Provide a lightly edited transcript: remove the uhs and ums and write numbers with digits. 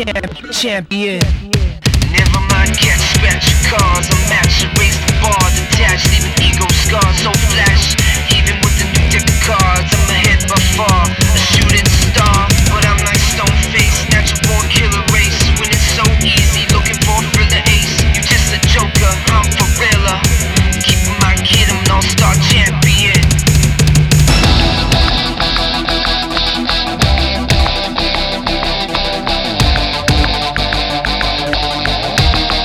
champion. Never mind, catch, scratch your cars, I'm match, erase the bar, detached, leaving ego